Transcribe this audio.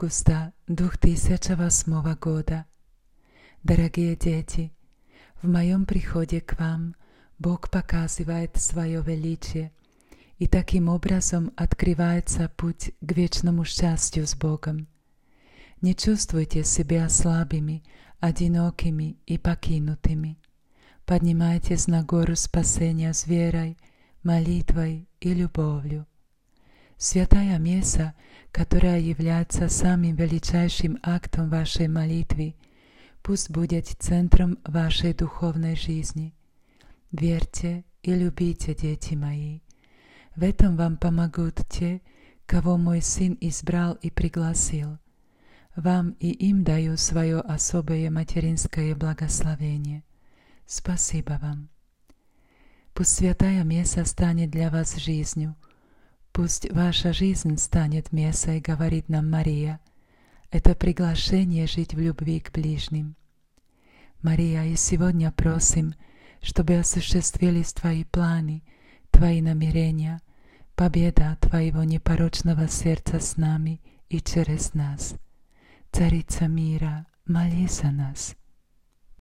августа 2008 года. Дорогие дети, в моем приходе к вам Бог показывает свое величие, и таким образом открывается путь к вечному счастью с Богом. Не чувствуйте себя слабыми, одинокими и покинутыми. Поднимайтесь на гору спасения с верой, молитвой и любовью. Святая Месса, которая является самым величайшим актом вашей молитвы, пусть будет центром вашей духовной жизни. Верьте и любите, дети мои. В этом вам помогут те, кого мой Сын избрал и пригласил. Вам и им даю свое особое материнское благословение. Спасибо вам. Пусть Святая Месса станет для вас жизнью. Пусть ваша жизнь станет мессой, говорит нам Мария. Это приглашение жить в любви к ближним. Мария, и сегодня просим, чтобы осуществились Твои планы, Твои намерения, победа Твоего непорочного сердца с нами и через нас. Царица мира, молись за нас.